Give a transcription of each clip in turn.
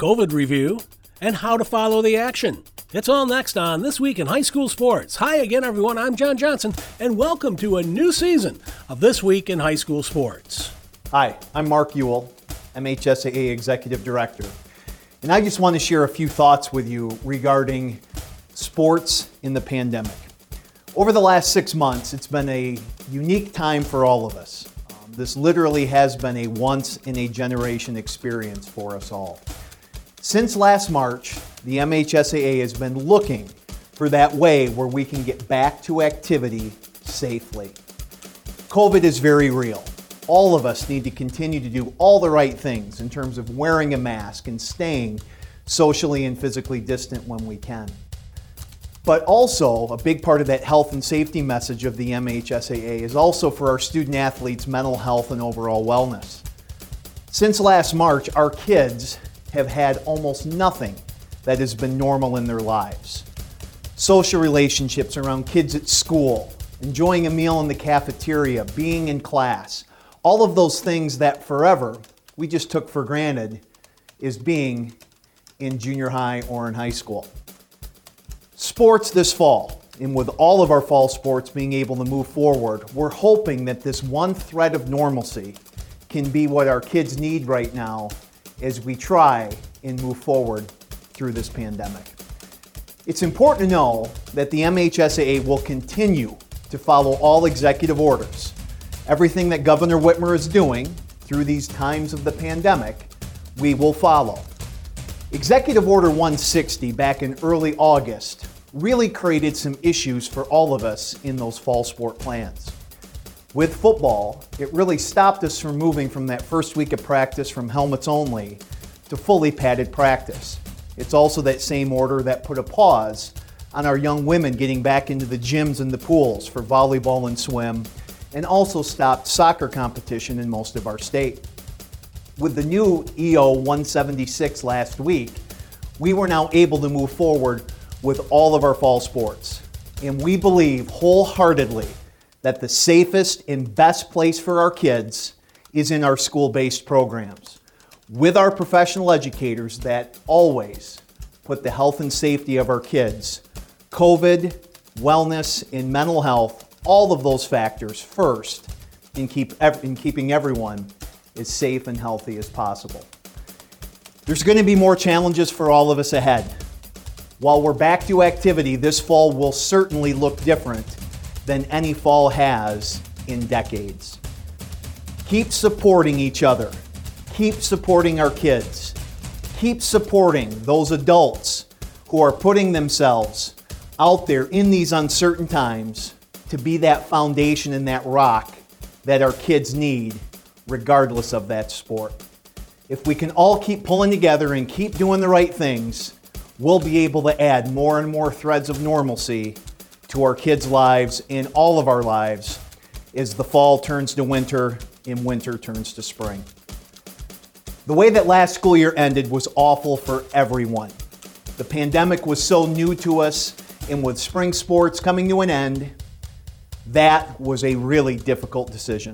COVID review, and how to follow the action. It's all next on This Week in High School Sports. Hi again, everyone. I'm John Johnson, and welcome to a new season of This Week in High School Sports. Hi, I'm Mark Ewell, MHSAA Executive Director, and I just want to share a few thoughts with you regarding sports in the pandemic. Over the last 6 months, it's been a unique time for all of us. This literally has been a once-in-a-generation experience for us all. Since last March, the MHSAA has been looking for that way where we can get back to activity safely. COVID is very real. All of us need to continue to do all the right things in terms of wearing a mask and staying socially and physically distant when we can. But also, a big part of that health and safety message of the MHSAA is also for our student athletes' mental health and overall wellness. Since last March, our kids have had almost nothing that has been normal in their lives. Social relationships around kids at school, enjoying a meal in the cafeteria, being in class, all of those things that forever we just took for granted is being in junior high or in high school. Sports this fall, and with all of our fall sports being able to move forward, we're hoping that this one thread of normalcy can be what our kids need right now as we try and move forward through this pandemic. It's important to know that the MHSAA will continue to follow all executive orders. Everything that Governor Whitmer is doing through these times of the pandemic, we will follow. Executive Order 160 back in early August really created some issues for all of us in those fall sport plans. With football, it really stopped us from moving from that first week of practice from helmets only to fully padded practice. It's also that same order that put a pause on our young women getting back into the gyms and the pools for volleyball and swim, and also stopped soccer competition in most of our state. With the new EO 176 last week, we were now able to move forward with all of our fall sports. And we believe wholeheartedly that the safest and best place for our kids is in our school-based programs, with our professional educators that always put the health and safety of our kids, COVID, wellness, and mental health, all of those factors first in keeping everyone as safe and healthy as possible. There's going to be more challenges for all of us ahead. While we're back to activity, this fall will certainly look different than any fall has in decades. Keep supporting each other. Keep supporting our kids. Keep supporting those adults who are putting themselves out there in these uncertain times to be that foundation and that rock that our kids need, regardless of that sport. If we can all keep pulling together and keep doing the right things, we'll be able to add more and more threads of normalcy to our kids' lives and all of our lives as the fall turns to winter and winter turns to spring. The way that last school year ended was awful for everyone. The pandemic was so new to us, and with spring sports coming to an end, that was a really difficult decision.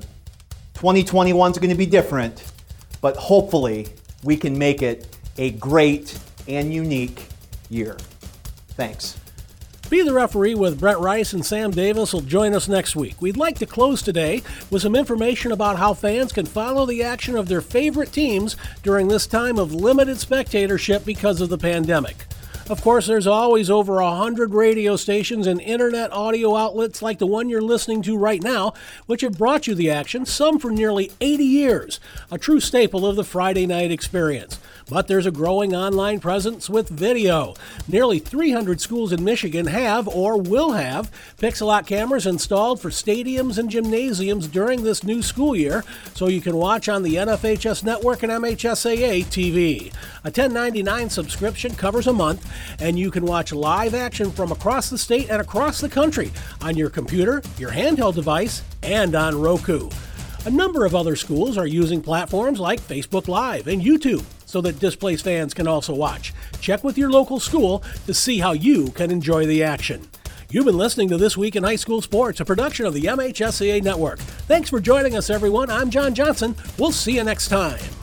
2021 is going to be different, but hopefully we can make it a great and unique year. Thanks. Be the Referee with Brent Rice and Sam Davis will join us next week. We'd like to close today with some information about how fans can follow the action of their favorite teams during this time of limited spectatorship because of the pandemic. Of course, there's always over 100 radio stations and internet audio outlets like the one you're listening to right now, which have brought you the action, some for nearly 80 years, a true staple of the Friday night experience. But there's a growing online presence with video. Nearly 300 schools in Michigan have or will have Pixelot cameras installed for stadiums and gymnasiums during this new school year, so you can watch on the NFHS Network and MHSAA TV. A $10.99 subscription covers a month, and you can watch live action from across the state and across the country on your computer, your handheld device, and on Roku. A number of other schools are using platforms like Facebook Live and YouTube so that displaced fans can also watch. Check with your local school to see how you can enjoy the action. You've been listening to This Week in High School Sports, a production of the MHSAA Network. Thanks for joining us, everyone. I'm John Johnson. We'll see you next time.